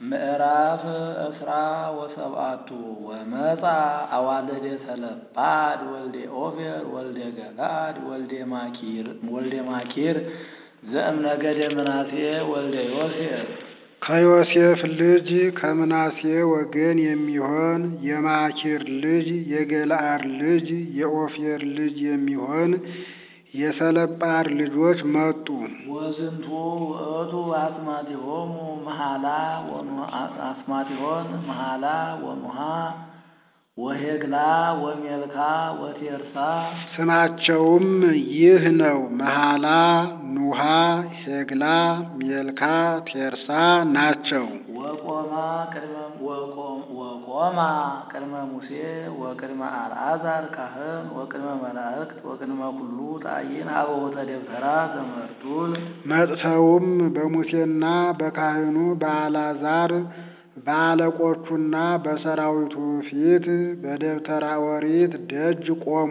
ምዕራፍ እስራ ወሰብአቱ ወመጻ አዋልደ ሰለጳድ ወልደ ኦፌር ወልደ ገለአድ ወልደ ማኪር ዘእምነገደ ምናሴ ወልደ ዮሴፍ ከዮሴፍ ልጅ ከምናሴ ወገን የሚሆን የማኪር ልጅ የገለአድ ልጅ የኦፌር ልጅ የሚሆን የሰለጳድ ልጆች መጡ። ወዝንቱ ውእቱ አስማቲሆሙ መሐላ ወኑሃ ወሄግላ ወሜልካ ወቴርሳ ስማቸውም ይህ ነው። መሐላ፣ ኑሃ፣ ሄግላ፣ ሜልካ፣ ቴርሳ ናቸው። ወቆማ ቅድመ ሙሴ ወቅድመ አልዓዛር ካህን ወቅድመ መላእክት ወቅድመ ኩሉ ጣይን አበቦተ ደብተራ ዘመርጡል መጥተውም በሙሴና በካህኑ በአልዓዛር በአለቆቹና በሰራዊቱ ፊት በደብተራ ኦሪት ደጅ ቆሙ።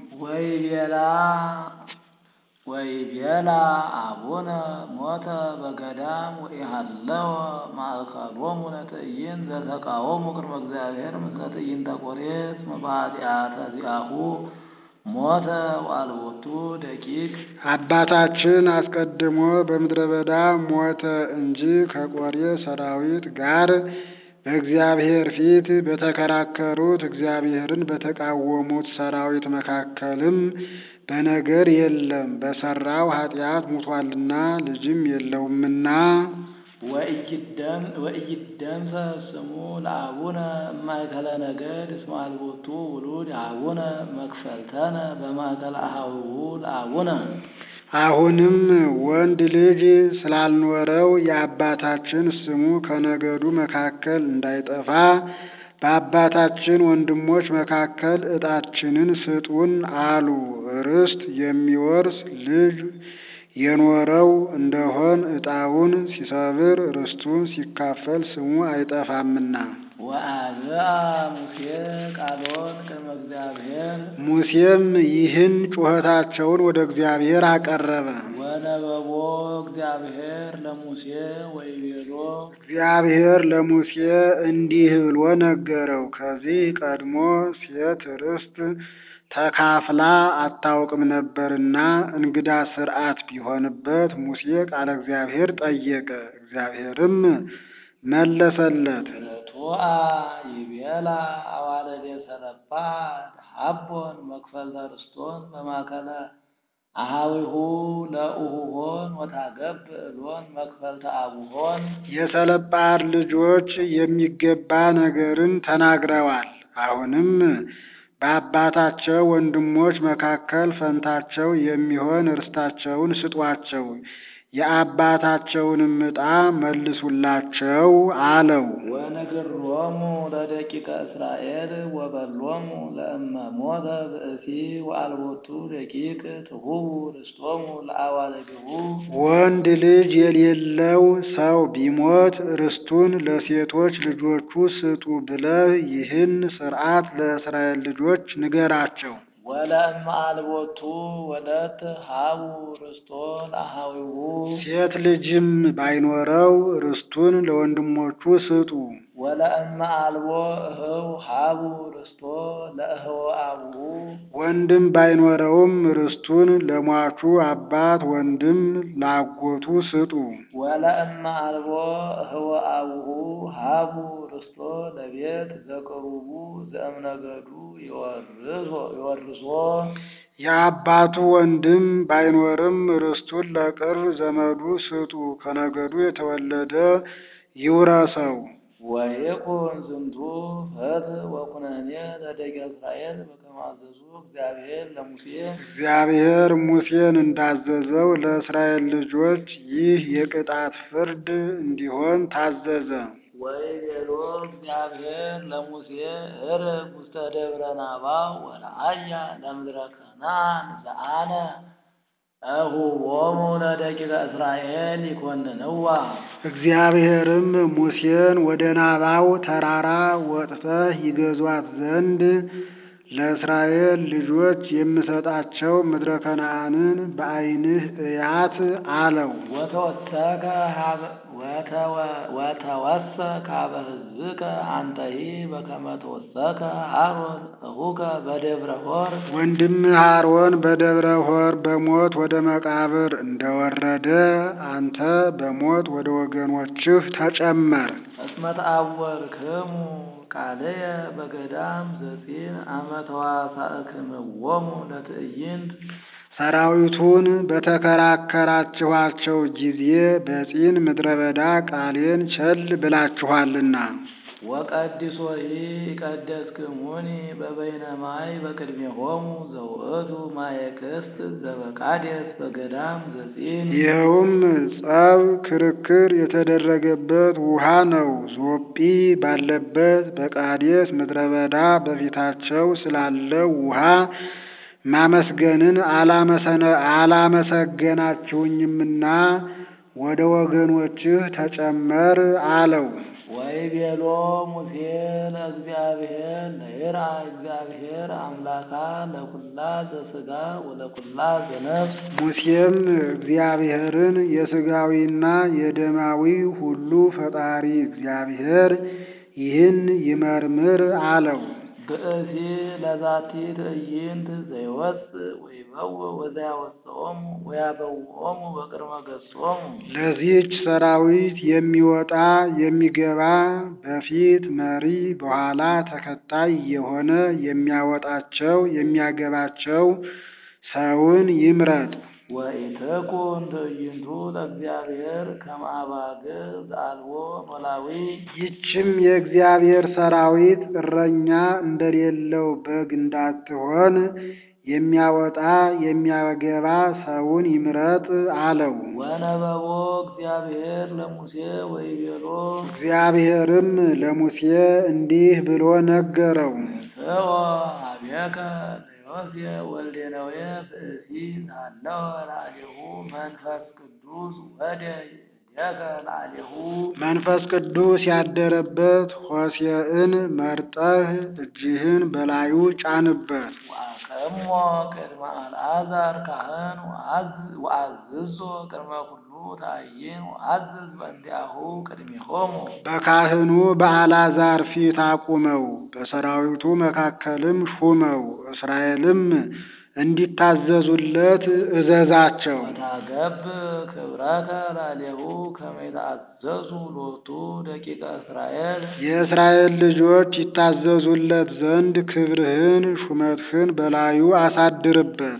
ወይቤላ አቡነ ሞተ በገዳም ወኢሃለወ ማእከሎሙ ለትዕይንት ዘተቃወሙ ቅድመ እግዚአብሔር ምስለ ትዕይንተ ቆሬስ መባጢአተ ዚአሁ ሞተ ወአልቦቱ ደቂቅ። አባታችን አስቀድሞ በምድረ በዳ ሞተ እንጂ ከቆሬ ሰራዊት ጋር በእግዚአብሔር ፊት በተከራከሩት እግዚአብሔርን በተቃወሙት ሰራዊት መካከልም በነገር የለም። በሰራው ኃጢአት ሙቷልና ልጅም የለውምና። ወኢይደምሰስ ስሙ ለአቡነ እማእከለ ነገድ እስመ አልቦቱ ውሉድ አቡነ መክፈልተነ በማእከለ አኀዊሁ ለአቡነ። አሁንም ወንድ ልጅ ስላልኖረው የአባታችን ስሙ ከነገዱ መካከል እንዳይጠፋ በአባታችን ወንድሞች መካከል ዕጣችንን ስጡን አሉ። ርስት የሚወርስ ልጅ የኖረው እንደሆን ዕጣውን ሲሰብር ርስቱን ሲካፈል ስሙ አይጠፋምና። ወአብአ ሙሴ ቃሎን ቅድመ እግዚአብሔር ሙሴም ይህን ጩኸታቸውን ወደ እግዚአብሔር አቀረበ። ወነበቦ እግዚአብሔር ለሙሴ ወይቤሎ እግዚአብሔር ለሙሴ እንዲህ ብሎ ነገረው። ከዚህ ቀድሞ ሴት ርስት ተካፍላ አታውቅም ነበርና እንግዳ ሥርዓት ቢሆንበት ሙሴ ቃለ እግዚአብሔር ጠየቀ። እግዚአብሔርም መለሰለት። ቶአ ይቤላ አዋልደ ሰለጳድ ሀቦን መክፈልተ ርስቶን በማእከለ አኀዊሁ ለእሁሆን ወታገብእ ሎን መክፈልተ አቡሆን። የሰለጳድ ልጆች የሚገባ ነገርን ተናግረዋል። አሁንም በአባታቸው ወንድሞች መካከል ፈንታቸው የሚሆን ርስታቸውን ስጧቸው፣ የአባታቸውንም ዕጣ መልሱላቸው አለው። ወነግሮሙ ለደቂቀ እስራኤል ወበሎሙ ለእመ ሞተ ብእሲ ወአልቦቱ ደቂቅ ትሁቡ ርስቶሙ ለአዋልድሁ። ወንድ ልጅ የሌለው ሰው ቢሞት ርስቱን ለሴቶች ልጆቹ ስጡ ብለህ ይህን ሥርዓት ለእስራኤል ልጆች ንገራቸው። ወለእመ አልቦቱ ወለት ሀቡ ርስቶ ለአኀዊሁ። ሴት ልጅም ባይኖረው ርስቱን ለወንድሞቹ ስጡ። ወለእመ አልቦ እህው ሀቡ ርስቶ ለእህወ አቡሁ። ወንድም ባይኖረውም ርስቱን ለሟቹ አባት ወንድም ላጎቱ ስጡ። ወለእመ አልቦ እህወ አቡሁ ሀቡ ርስቶ ለቤት ዘቅሩቡ ዘእምነገዱ ይወርሶ። የአባቱ ወንድም ባይኖርም ርስቱን ለቅርብ ዘመዱ ስጡ፣ ከነገዱ የተወለደ ይውረሰው። ወይኩን ዝንቱ ፍትሕ ወኩነኔ ለደቂቀ እስራኤል በከመ አዘዙ እግዚአብሔር ለሙሴ። እግዚአብሔር ሙሴን እንዳዘዘው ለእስራኤል ልጆች ይህ የቅጣት ፍርድ እንዲሆን ታዘዘ። ወይቤሎ እግዚአብሔር ለሙሴ ዕርግ ውስተ ደብረ ናባው ወለአያ ለምድረ ከነዓን ዘአነ እሁቦሙ ለደቂቀ እስራኤል ይኰንንዋ። እግዚአብሔርም ሙሴን ወደ ናባው ተራራ ወጥተህ ይገዟት ዘንድ ለእስራኤል ልጆች የምሰጣቸው ምድረ ከነዓንን በዓይንህ እያት አለው። ወተወሰ ካበ ሕዝብከ አንተሂ በከመ ተወሰከ አሮን እኹከ በደብረ ሆር ወንድምህ አሮን በደብረ ሆር በሞት ወደ መቃብር እንደወረደ አንተ በሞት ወደ ወገኖችህ ተጨመር። እስመ ተአወርክሙ ቃልየ በገዳም ዘጺን አመ ተዋሳእክምዎሙ ለትዕይንት ሰራዊቱን በተከራከራችኋቸው ጊዜ በጺን ምድረ በዳ ቃሌን ቸል ብላችኋልና። ወቀድሶሂ ይቀደስክሙኒ በበይነ ማይ በቅድሜሆሙ ዘውእቱ ማየ ክስት ዘበቃዴስ በገዳም ዘጺን ይኸውም ጸብ ክርክር የተደረገበት ውሃ ነው። ዞጲ ባለበት በቃዴስ ምድረ በዳ በፊታቸው ስላለው ውሃ ማመስገንን አላመሰገናችሁኝምና ወደ ወገኖችህ ተጨመር አለው። ወይቤሎ ሙሴ ለእግዚአብሔር ለይርአይ እግዚአብሔር አምላካ ለኩላ ዘሥጋ ወለኩላ ዘነፍስ። ሙሴም እግዚአብሔርን የሥጋዊና የደማዊ ሁሉ ፈጣሪ እግዚአብሔር ይህን ይመርምር አለው። ብእሲ ለዛቲ ትዕይንት ዘይወፅእ ወይበውእ ወዘያወፅኦሙ ወያበውኦሙ በቅድመ ገጾሙ ለዚህች ሰራዊት የሚወጣ የሚገባ በፊት መሪ በኋላ ተከታይ የሆነ የሚያወጣቸው የሚያገባቸው ሰውን ይምረጥ። ወኢትኩን ትዕይንቱ ለእግዚአብሔር ከመ አባግዕ ዘአልቦ ኖላዊ። ይህችም የእግዚአብሔር ሰራዊት እረኛ እንደሌለው በግ እንዳትሆን የሚያወጣ የሚያገባ ሰውን ይምረጥ አለው። ወነበቦ እግዚአብሔር ለሙሴ ወይቤሎ እግዚአብሔርም ለሙሴ እንዲህ ብሎ ነገረው። ንሥኦ ኀቤከ ለዮሴፍ ወልደ ነዌ ብእሲ ዛለወ ላዕሌሁ መንፈስ ቅዱስ ወደ እዴከ ላዕሌሁ። መንፈስ ቅዱስ ያደረበት ሆሴዕን መርጠህ እጅህን በላዩ ጫንበት። ወአቅሞ ቅድመ አልዓዛር ካህን ወአዝዞ ቅድመ ኩሉ ታዕይን ወአዝዝ በእንቲአሁ ቅድሜሆሙ። በካህኑ በአልዓዛር ፊት አቁመው፣ በሰራዊቱ መካከልም ሹመው፣ እስራኤልም እንዲታዘዙለት እዘዛቸው። ወታገብ ክብረከ ላዕሌሁ ከመ ይትአዘዙ ሎቱ ደቂቀ እስራኤል። የእስራኤል ልጆች ይታዘዙለት ዘንድ ክብርህን ሹመትህን በላዩ አሳድርበት።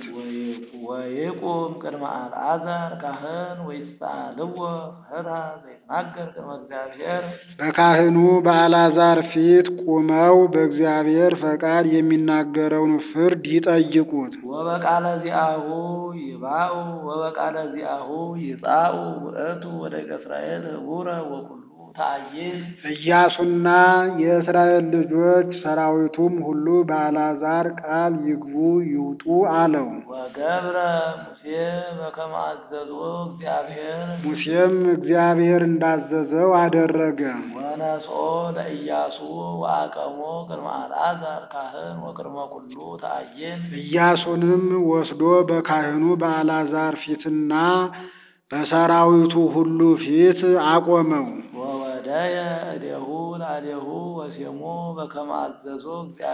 ወይቁም ቅድመ አልዓዛር ካህን ወይሳልዎ ፍትሐ ዘይትናገር ቅድመ እግዚአብሔር። በካህኑ በአልዓዛር ፊት ቁመው በእግዚአብሔር ፈቃድ የሚናገረውን ፍርድ ይጠይቁት። ወበቃለ ዚአሁ ይባኡ ወበቃለ ዚአሁ ይጻኡ ውእቱ ወደቂቀ እስራኤል ህቡረ ወኩሉ ታዕይን። ኢያሱና የእስራኤል ልጆች ሰራዊቱም ሁሉ በአልዓዛር ቃል ይግቡ ይውጡ አለው። ወገብረ ሙሴ በከመ አዘዞ እግዚአብሔር። ሙሴም እግዚአብሔር እንዳዘዘው አደረገ። ወነስኦ ለኢያሱ ወአቀሞ ቅድመ አልዓዛር ካህን ወቅድመ ኩሉ ታዕይን። ኢያሱንም ወስዶ በካህኑ በአልዓዛር ፊትና በሰራዊቱ ሁሉ ፊት አቆመው። ወወደየ እዴሁ ላዕሌሁ ወሴሞ በከመ አዘዞ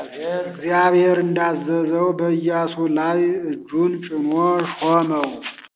እግዚአብሔር እንዳዘዘው በኢያሱ ላይ እጁን ጭኖ ሾመው።